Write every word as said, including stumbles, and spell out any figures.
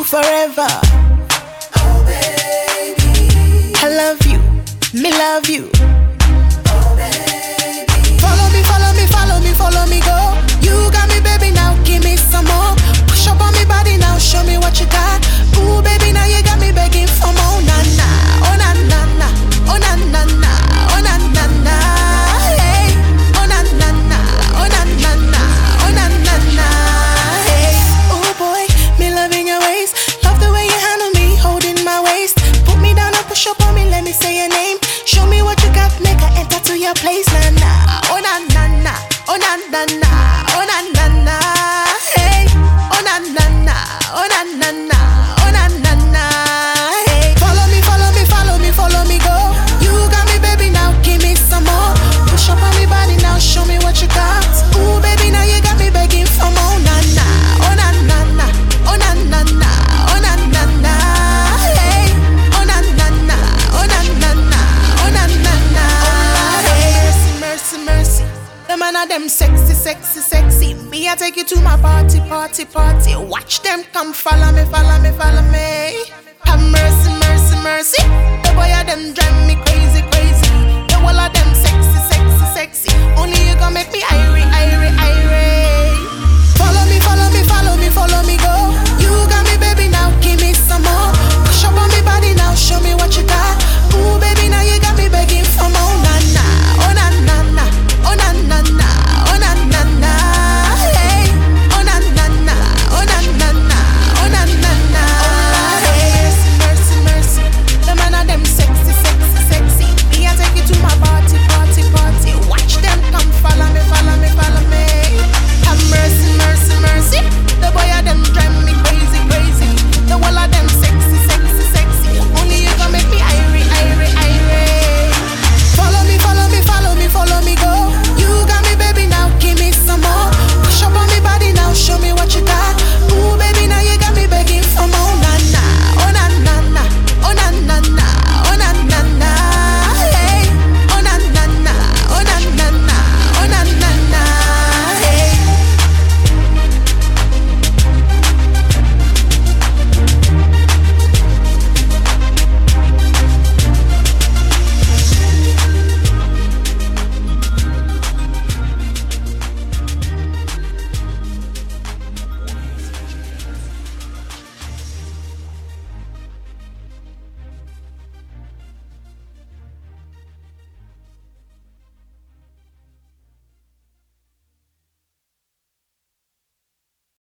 forever. Oh baby, I love you, me love you. oh baby, Follow me, follow me, follow me, follow me, go. You got me, baby, now give me some more. Push up on me body now, show me what you got. Ooh, baby, now you got me begging for more. Na na, oh na na na, oh na na na, oh na na na. Hey, oh na na na, oh na na na, oh na na na. Hey, ooh boy, me loving your ways. Love the way you handle me, holding my waist. Put me down and push up on me, let me say your name. Show me what you got, make I enter to your place. Na na, oh na na na, oh na na na, oh na na na. Hey, oh na na na, oh na na na, oh na na na. Hey, follow me, follow me, follow me, follow me, go. You got me, baby, now give me some more. Push up on me body now, show me what you got. Ooh, baby, now you got me begging for more. Na na, oh na na na, oh na na na, oh na na na. Hey, oh na na na, oh na na na, oh na na na. Hey, mercy, mercy, mercy. The man of them sexy, sexy, sexy. Me, I take you to my party, party, party. Watch them come, follow me, follow me, follow me. Have mercy, mercy, mercy. The boy of them drive